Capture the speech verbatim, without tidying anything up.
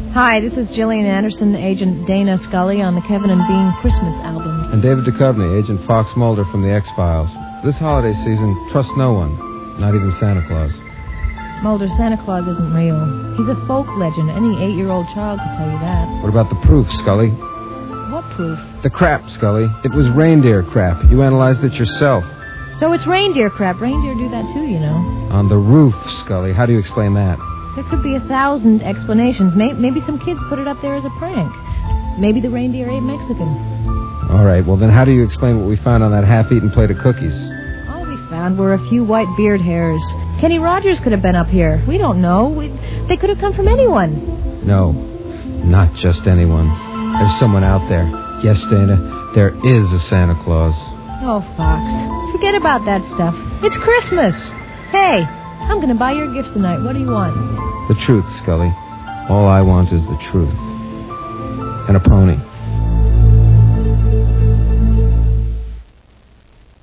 Hi, this is Gillian Anderson, Agent Dana Scully on the Kevin and Bean Christmas album. And David Duchovny, Agent Fox Mulder from the X-Files. This holiday season, trust no one, not even Santa Claus. Mulder, Santa Claus isn't real. He's a folk legend. Any eight-year-old child could tell you that. What about the proof, Scully? What proof? The crap, Scully. It was reindeer crap. You analyzed it yourself. So it's reindeer crap. Reindeer do that too, you know. On the roof, Scully. How do you explain that? There could be a thousand explanations. Maybe some kids put it up there as a prank. Maybe the reindeer ate Mexican. All right, well, then how do you explain what we found on that half-eaten plate of cookies? All we found were a few white beard hairs. Kenny Rogers could have been up here. We don't know. We, they could have come from anyone. No, not just anyone. There's someone out there. Yes, Dana, there is a Santa Claus. Oh, Fox, forget about that stuff. It's Christmas. Hey, I'm going to buy your gift tonight. What do you want? The truth, Scully. All I want is the truth. And a pony.